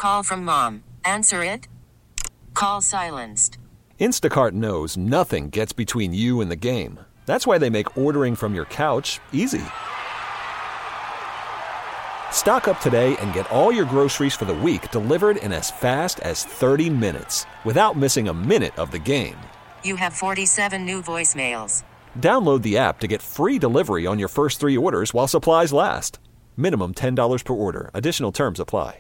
Call from mom. Answer it. Call silenced. Instacart knows nothing gets between you and the game. That's why they make ordering from your couch easy. Stock up today and get all your groceries for the week delivered in as fast as 30 minutes without missing a minute of the game. You have 47 new voicemails. Download the app to get free delivery on your first 3 orders while supplies last. Minimum $10 per order. Additional terms apply.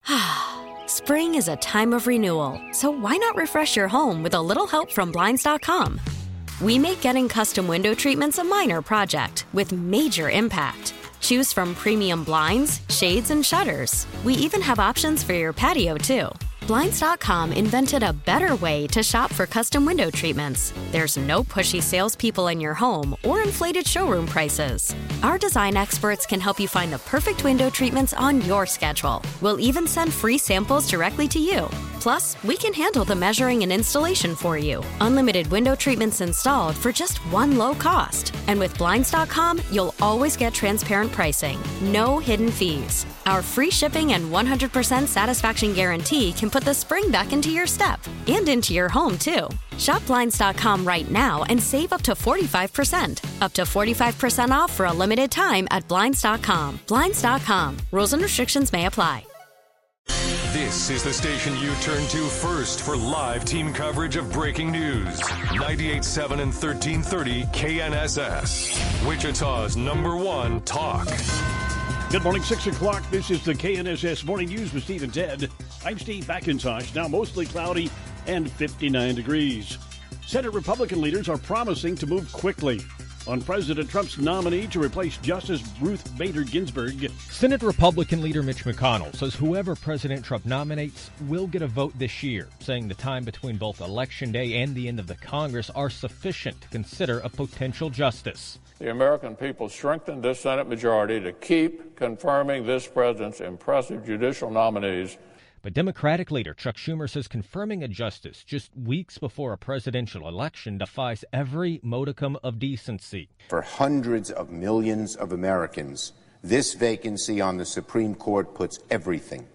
Spring is a time of renewal, so why not refresh your home with a little help from Blinds.com? We make getting custom window treatments a minor project with major impact. Choose from premium blinds, shades, and shutters. We even have options for your patio, too. Blinds.com invented a better way to shop for custom window treatments. There's no pushy salespeople in your home or inflated showroom prices. Our design experts can help you find the perfect window treatments on your schedule. We'll even send free samples directly to you. Plus, we can handle the measuring and installation for you. Unlimited window treatments installed for just one low cost. And with Blinds.com, you'll always get transparent pricing. No hidden fees. Our free shipping and 100% satisfaction guarantee can put the spring back into your step and into your home, too. Shop Blinds.com right now and save up to 45%. Up to 45% off for a limited time at Blinds.com. Blinds.com. Rules and restrictions may apply. This is the station you turn to first for live team coverage of breaking news. 98.7 and 1330 KNSS. Wichita's #1 talk. Good morning, 6 o'clock. This is the KNSS Morning News with Steve and Ted. I'm Steve McIntosh. Now mostly cloudy and 59 degrees. Senate Republican leaders are promising to move quickly on President Trump's nominee to replace Justice Ruth Bader Ginsburg. Senate Republican leader Mitch McConnell says whoever President Trump nominates will get a vote this year, saying the time between both Election Day and the end of the Congress are sufficient to consider a potential justice. The American people strengthened this Senate majority to keep confirming this president's impressive judicial nominees. But Democratic leader Chuck Schumer says confirming a justice just weeks before a presidential election defies every modicum of decency. For hundreds of millions of Americans, this vacancy on the Supreme Court puts everything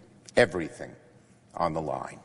on the line.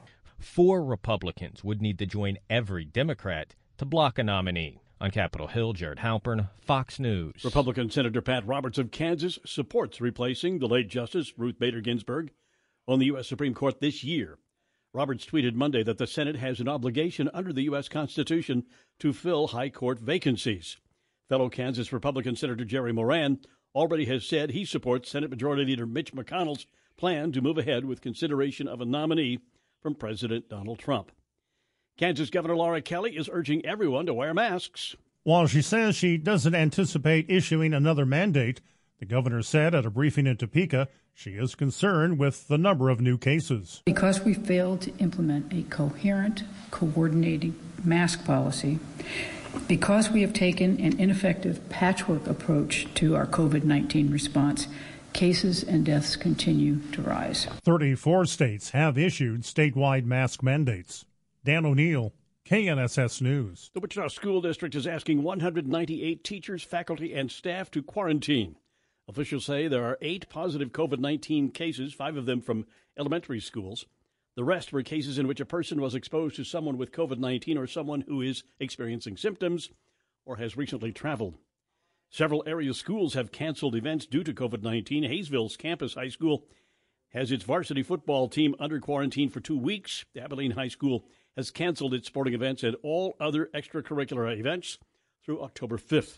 4 Republicans would need to join every Democrat to block a nominee. On Capitol Hill, Jared Halpern, Fox News. Republican Senator Pat Roberts of Kansas supports replacing the late Justice Ruth Bader Ginsburg on the U.S. Supreme Court this year. Roberts tweeted Monday that the Senate has an obligation under the U.S. Constitution to fill high court vacancies. Fellow Kansas Republican Senator Jerry Moran already has said he supports Senate Majority Leader Mitch McConnell's plan to move ahead with consideration of a nominee from President Donald Trump. Kansas Governor Laura Kelly is urging everyone to wear masks. While she says she doesn't anticipate issuing another mandate, the governor said at a briefing in Topeka she is concerned with the number of new cases. Because we failed to implement a coherent, coordinating mask policy, because we have taken an ineffective patchwork approach to our COVID-19 response, cases and deaths continue to rise. 34 states have issued statewide mask mandates. Dan O'Neill, KNSS News. The Wichita School District is asking 198 teachers, faculty, and staff to quarantine. Officials say there are 8 positive COVID-19 cases, 5 of them from elementary schools. The rest were cases in which a person was exposed to someone with COVID-19 or someone who is experiencing symptoms or has recently traveled. Several area schools have canceled events due to COVID-19. Hayesville's Campus High School has its varsity football team under quarantine for 2 weeks. Abilene High School has canceled its sporting events and all other extracurricular events through October 5th.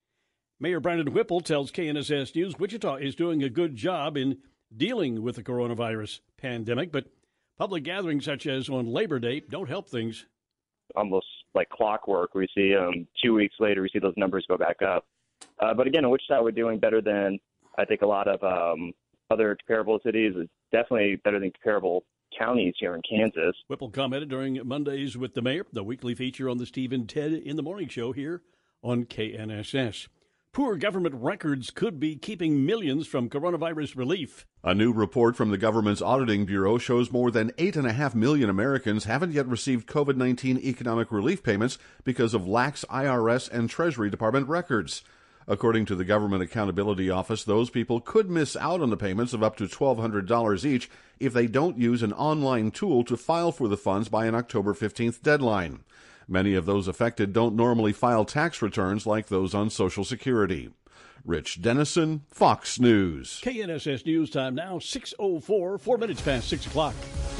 Mayor Brandon Whipple tells KNSS News Wichita is doing a good job in dealing with the coronavirus pandemic, but public gatherings such as on Labor Day don't help things. Almost like clockwork. We see 2 weeks later, we see those numbers go back up. But again, in Wichita, we're doing better than I think a lot of other comparable cities. It's definitely better than comparable counties here in Kansas. Whipple commented during Mondays with the Mayor, the weekly feature on the Steve and Ted in the Morning Show here on KNSS. Poor government records could be keeping millions from coronavirus relief. A new report from the government's auditing bureau shows more than 8.5 million Americans haven't yet received COVID-19 economic relief payments because of lax IRS and Treasury Department records. According to the Government Accountability Office, those people could miss out on the payments of up to $1,200 each if they don't use an online tool to file for the funds by an October 15th deadline. Many of those affected don't normally file tax returns like those on Social Security. Rich Dennison, Fox News. KNSS News Time now, 6:04, 4 minutes past 6 o'clock.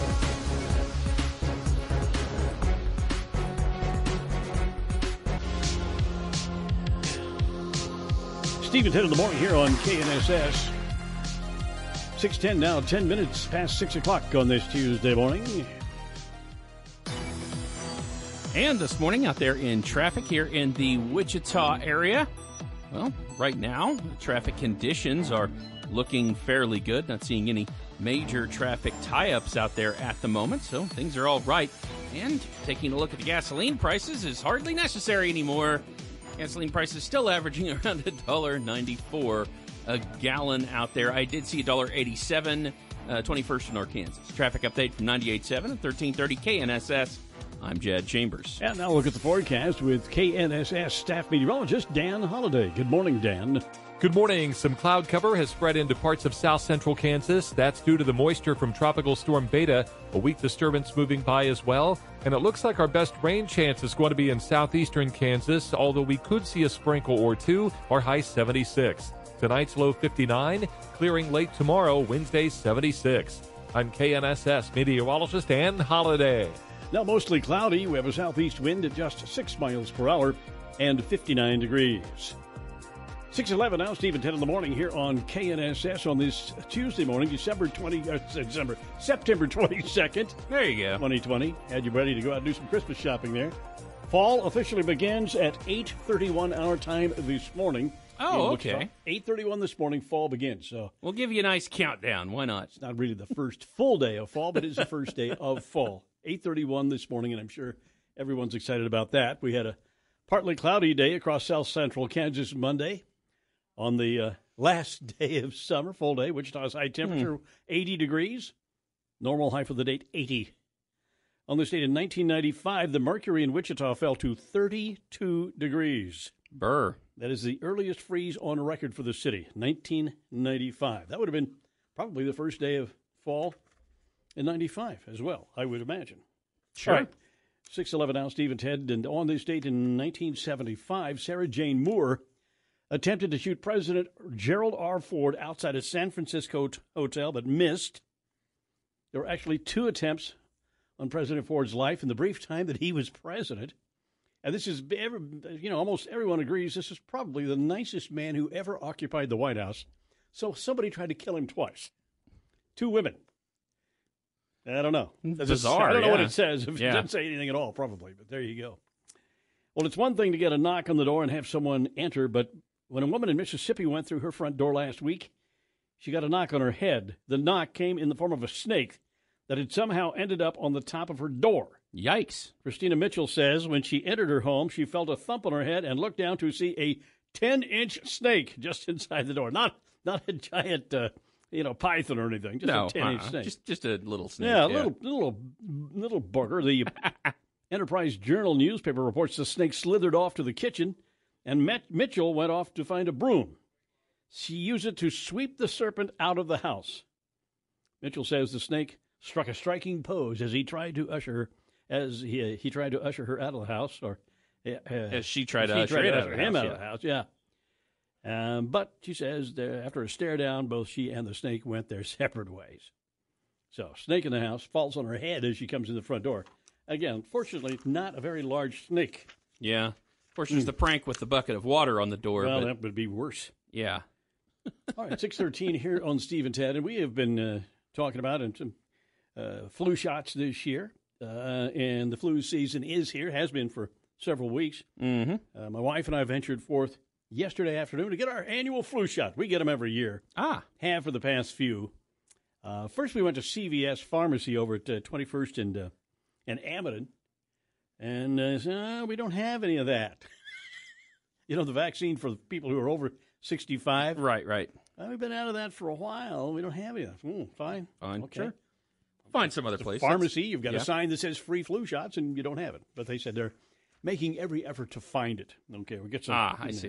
Steve and Ted in the morning here on KNSS. 6:10 now, 10 minutes past 6 o'clock on this Tuesday morning. And this morning out there in traffic here in the Wichita area. Well, right now, traffic conditions are looking fairly good. Not seeing any major traffic tie-ups out there at the moment, so things are all right. And taking a look at the gasoline prices is hardly necessary anymore. Gasoline prices still averaging around $1.94 a gallon out there. I did see $1.87, 21st in Arkansas. Traffic update from 98.7 and 1330 KNSS. I'm Jed Chambers. And now look at the forecast with KNSS staff meteorologist Dan Holliday. Good morning, Dan. Good morning. Some cloud cover has spread into parts of south central Kansas. That's due to the moisture from Tropical Storm Beta, a weak disturbance moving by as well. And it looks like our best rain chance is going to be in southeastern Kansas, although we could see a sprinkle or two. Our high 76. Tonight's low 59, clearing late tomorrow, Wednesday 76. I'm KNSS meteorologist Dan Holliday. Now mostly cloudy. We have a southeast wind at just 6 miles per hour and 59 degrees. 6:11 now, Steve and Ted in the morning here on KNSS on this Tuesday morning, September 22nd. There you go. 2020. Had you ready to go out and do some Christmas shopping there. Fall officially begins at 8:31 our time this morning. Oh, okay. 8:31 this morning, fall begins. So we'll give you a nice countdown. Why not? It's not really the first full day of fall, but it's the first day of fall. 8:31 this morning, and I'm sure everyone's excited about that. We had a partly cloudy day across south central Kansas Monday. On the last day of summer, full day, Wichita's high temperature, 80 degrees. Normal high for the date, 80. On this date in 1995, the mercury in Wichita fell to 32 degrees. Brr. That is the earliest freeze on record for the city, 1995. That would have been probably the first day of fall in 95 as well, I would imagine. Sure. All right. 6:11 now, Steve and Ted. And on this date in 1975, Sarah Jane Moore attempted to shoot President Gerald R. Ford outside a San Francisco hotel, but missed. There were actually 2 attempts on President Ford's life in the brief time that he was president. And this is, almost everyone agrees this is probably the nicest man who ever occupied the White House. So somebody tried to kill him twice. 2 women. I don't know. Bizarre, I don't know yeah. what it says. If it Yeah. didn't say anything at all, probably. But there you go. Well, it's one thing to get a knock on the door and have someone enter, but when a woman in Mississippi went through her front door last week, she got a knock on her head. The knock came in the form of a snake that had somehow ended up on the top of her door. Yikes. Christina Mitchell says when she entered her home, she felt a thump on her head and looked down to see a 10-inch snake just inside the door. Not a giant, python or anything. Just a 10-inch snake. Just a little snake. Yeah, little bugger. The Enterprise Journal newspaper reports the snake slithered off to the kitchen, and Mitchell went off to find a broom. She used it to sweep the serpent out of the house. Mitchell says the snake struck a striking pose as he tried to usher her, he tried to usher her out of the house, or as she tried to usher him out of the house. Yeah. But she says after a stare down, both she and the snake went their separate ways. So, snake in the house falls on her head as she comes in the front door. Again, fortunately, not a very large snake. Yeah. Of course, there's the prank with the bucket of water on the door. Well, but that would be worse. Yeah. All right, 6:13 here on Steve and Ted, and we have been talking about some flu shots this year, and the flu season is here, has been for several weeks. Mm-hmm. My wife and I ventured forth yesterday afternoon to get our annual flu shot. We get them every year. Have for the past few. First, we went to CVS Pharmacy over at 21st and Amadon, and said, we don't have any of that. The vaccine for people who are over 65. Right. We've been out of that for a while. We don't have it. Fine. Fine. Okay. Sure. Find some other place. Pharmacy, you've got a sign that says free flu shots, and you don't have it. But they said they're making every effort to find it. Okay, we'll get some. I see.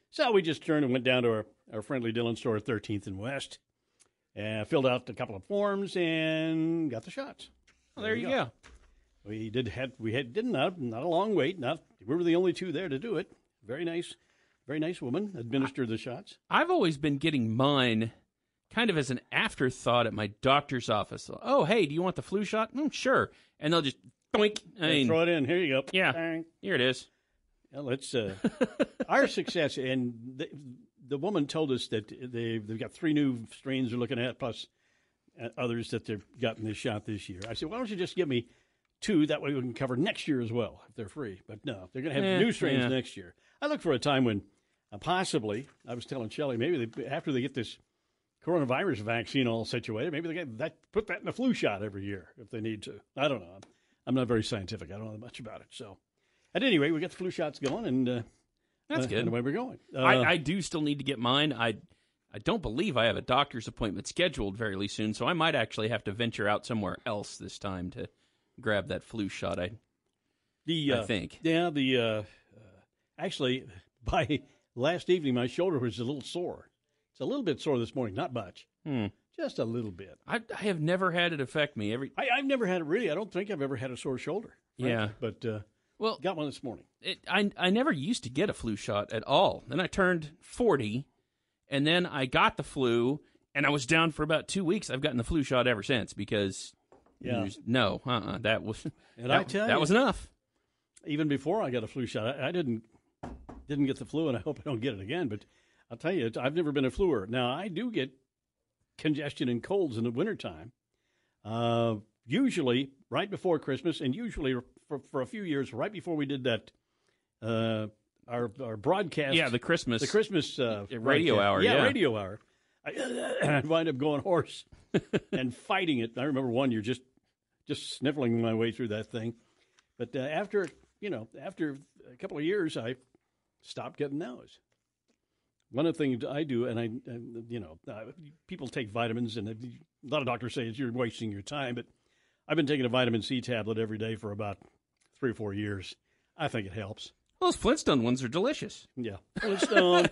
So we just turned and went down to our friendly Dillon store at 13th and West, and filled out a couple of forms and got the shots. Well, there you go. We did not a long wait. We were the only two there to do it. Very nice woman administered the shots. I've always been getting mine kind of as an afterthought at my doctor's office. Oh, hey, do you want the flu shot? Sure. And they'll just doink. Throw it in. Here you go. Yeah. Bang. Here it is. Well, it's our success, and the woman told us that they've got 3 new strains they're looking at, plus others that they've gotten this shot this year. I said, why don't you just give me 2? That way we can cover next year as well if they're free. But no, they're going to have new strains next year. I look for a time when possibly, I was telling Shelley, maybe after they get this coronavirus vaccine all situated, maybe they put that in the flu shot every year if they need to. I don't know. I'm not very scientific. I don't know much about it. So, at any rate, we got the flu shots going, and that's good. And away we're going. I do still need to get mine. I don't believe I have a doctor's appointment scheduled fairly soon, so I might actually have to venture out somewhere else this time to grab that flu shot. I think. Yeah. Actually, by last evening, my shoulder was a little sore. It's a little bit sore this morning, not much. Just a little bit. I have never had it affect me. I've never had it really. I don't think I've ever had a sore shoulder. Frankly. Yeah. But got one this morning. I never used to get a flu shot at all. Then I turned 40, and then I got the flu, and I was down for about 2 weeks. I've gotten the flu shot ever since because that was enough. Even before I got a flu shot, I didn't get the flu, and I hope I don't get it again. But I'll tell you, I've never been a fluer. Now, I do get congestion and colds in the wintertime, usually right before Christmas, and usually for a few years right before we did that, our broadcast. Yeah, the Christmas radio hour. Yeah, radio hour. I wind up going hoarse and fighting it. I remember one year just sniffling my way through that thing. But after a couple of years, I stopped getting those. One of the things I do, and people take vitamins, and a lot of doctors say you're wasting your time, but I've been taking a vitamin C tablet every day for about 3 or 4 years. I think it helps. Well, those Flintstone ones are delicious. Yeah, Flintstone.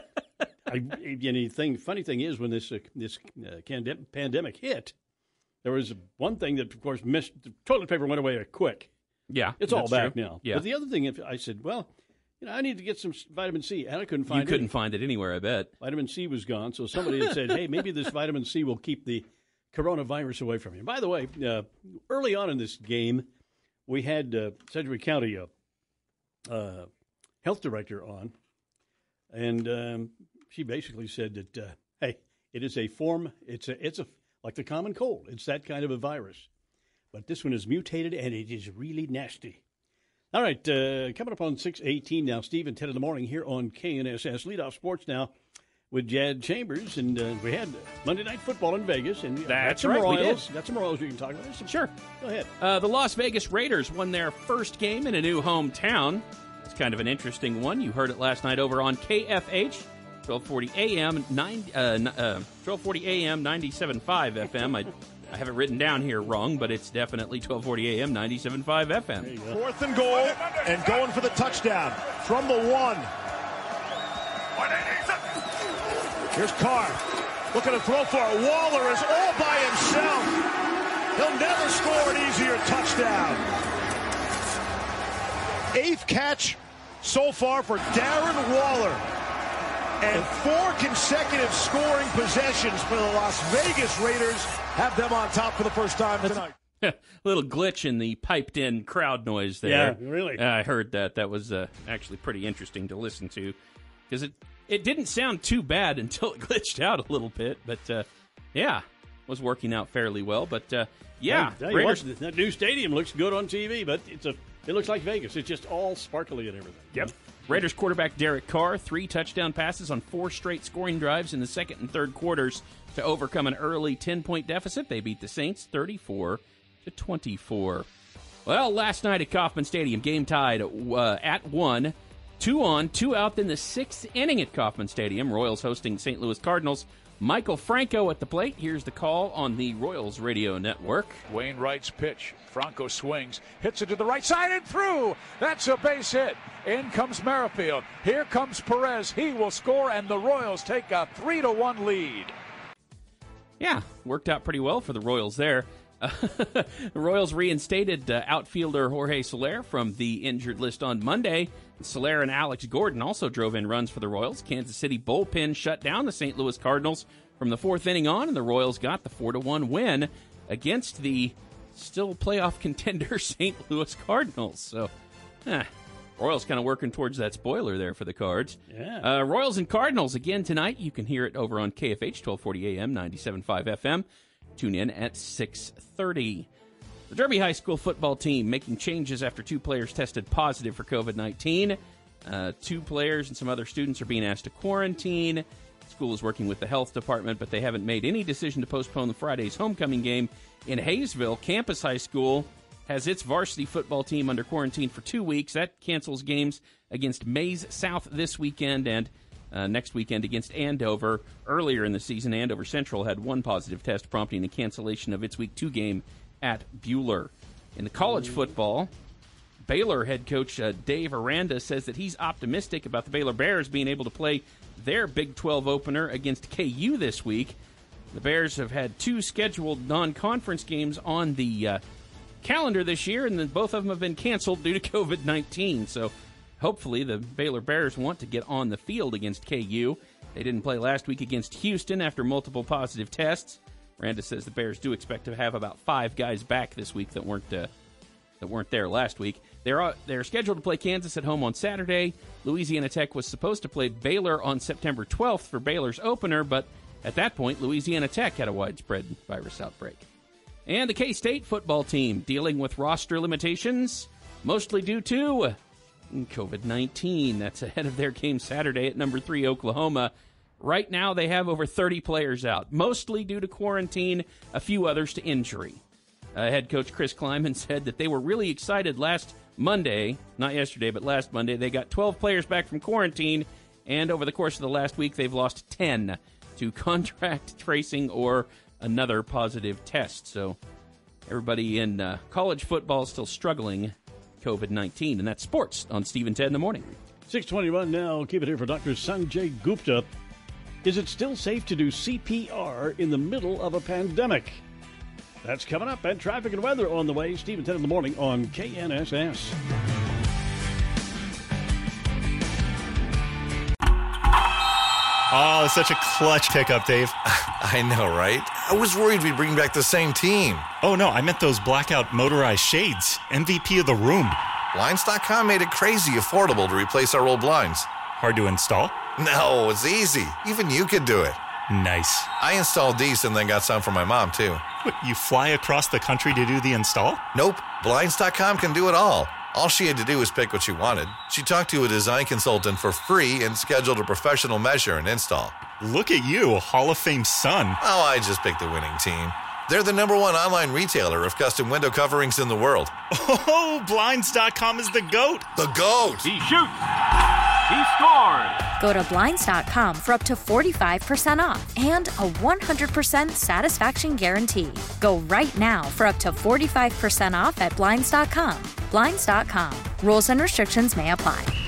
Funny thing is, when this pandemic hit, there was one thing that, of course, missed. The toilet paper went away quick. Yeah, it's all back true. now. Yeah. But the other thing, I said, well, I need to get some vitamin C, and I couldn't find it. You couldn't find it anywhere, I bet. Vitamin C was gone, so somebody had said, hey, maybe this vitamin C will keep the coronavirus away from you. By the way, early on in this game, we had Sedgwick County health director on, and she basically said that, hey, it is a form, it's like the common cold. It's that kind of a virus. But this one is mutated, and it is really nasty. All right, coming up on 6:18 now, Steve and 10 in the morning here on KNSS. Leadoff Sports now with Jad Chambers. And we had Monday Night Football in Vegas. And That's right, we did. Got some Royals you can talk about. Sure. Go ahead. The Las Vegas Raiders won their first game in a new hometown. It's kind of an interesting one. You heard it last night over on KFH, 1240 AM, 1240 AM, 97.5 FM. I have it written down here wrong, but it's definitely 1240 AM, 97.5 FM. 4th and goal, and going for the touchdown from the 1. Here's Carr, looking to throw for it. Waller is all by himself. He'll never score an easier touchdown. 8th catch so far for Darren Waller. And 4 consecutive scoring possessions for the Las Vegas Raiders have them on top for the first time tonight. Little glitch in the piped-in crowd noise there. Yeah, really. I heard that. That was actually pretty interesting to listen to because it didn't sound too bad until it glitched out a little bit. But, was working out fairly well. But, Raiders. That new stadium looks good on TV, but it looks like Vegas. It's just all sparkly and everything. Yep. Raiders quarterback Derek Carr, 3 touchdown passes on 4 straight scoring drives in the second and third quarters to overcome an early 10-point deficit. They beat the Saints 34-24. Well, last night at Kauffman Stadium, game tied at 1. 2 on, 2 out in the 6th inning at Kauffman Stadium. Royals hosting St. Louis Cardinals. Michael Franco at the plate. Here's the call on the Royals radio network. Wainwright's pitch. Franco swings, hits it to the right side and through. That's a base hit. In comes Merrifield. Here comes Perez. He will score, and the Royals take a 3-1 lead. Yeah, worked out pretty well for the Royals there. The Royals reinstated outfielder Jorge Soler from the injured list on Monday. Soler and Alex Gordon also drove in runs for the Royals. Kansas City bullpen shut down the St. Louis Cardinals from the fourth inning on, and the Royals got the 4-1 win against the still playoff contender St. Louis Cardinals. So, Royals kind of working towards that spoiler there for the Cards. Yeah. Royals and Cardinals again tonight. You can hear it over on KFH 1240 AM, 97.5 FM. Tune in at 6:30. The Derby High School football team making changes after 2 players tested positive for COVID-19. 2 players and some other students are being asked to quarantine. The school is working with the health department, but they haven't made any decision to postpone the Friday's homecoming game in Hayesville. Campus High School has its varsity football team under quarantine for 2 weeks. That cancels games against Maize South this weekend and next weekend against Andover. Earlier in the season, Andover Central had 1 positive test, prompting a cancellation of its Week 2 game at Buhler. In the college football, Baylor head coach Dave Aranda says that he's optimistic about the Baylor Bears being able to play their Big 12 opener against KU this week. The Bears have had 2 scheduled non-conference games on the calendar this year, and then both of them have been canceled due to COVID-19. So hopefully the Baylor Bears want to get on the field against KU. They didn't play last week against Houston after multiple positive tests. Miranda says the Bears do expect to have about 5 guys back this week that weren't there last week. They're scheduled to play Kansas at home on Saturday. Louisiana Tech was supposed to play Baylor on September 12th for Baylor's opener, but at that point, Louisiana Tech had a widespread virus outbreak. And the K-State football team dealing with roster limitations, mostly due to COVID-19. That's ahead of their game Saturday at number 3 Oklahoma. Right now they have over 30 players out, mostly due to quarantine, a few others to injury. Head coach Chris Kleiman said that they were really excited last Monday, not yesterday, but last Monday. They got 12 players back from quarantine, and over the course of the last week they've lost 10 to contact tracing or another positive test. So everybody in college football is still struggling COVID-19, and that's sports on Steve and Ted in the morning. 6:21 now. Keep it here for Dr. Sanjay Gupta. Is it still safe to do CPR in the middle of a pandemic? That's coming up, and traffic and weather on the way. Steve and Ted in the morning on KNSS. Oh, such a clutch pickup, Dave. I know, right? I was worried we'd bring back the same team. Oh, no, I meant those blackout motorized shades. MVP of the room. Blinds.com made it crazy affordable to replace our old blinds. Hard to install? No, it's easy. Even you could do it. Nice. I installed these and then got some for my mom, too. What, you fly across the country to do the install? Nope. Blinds.com can do it all. All she had to do was pick what she wanted. She talked to a design consultant for free and scheduled a professional measure and install. Look at you, a Hall of Fame son. Oh, I just picked the winning team. They're the #1 online retailer of custom window coverings in the world. Oh, Blinds.com is the GOAT. The GOAT. He shoots. He scored. Go to Blinds.com for up to 45% off and a 100% satisfaction guarantee. Go right now for up to 45% off at Blinds.com. Blinds.com. Rules and restrictions may apply.